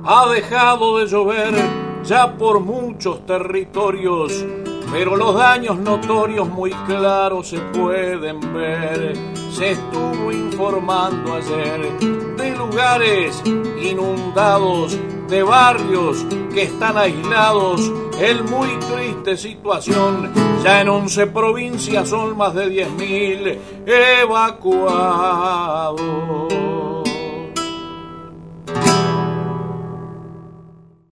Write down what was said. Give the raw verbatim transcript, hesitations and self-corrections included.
Ha dejado de llover ya por muchos territorios, pero los daños notorios muy claros se pueden ver. Se estuvo informando ayer de lugares inundados, de barrios que están aislados, en muy triste situación. Ya en once provincias son más de diez mil evacuados.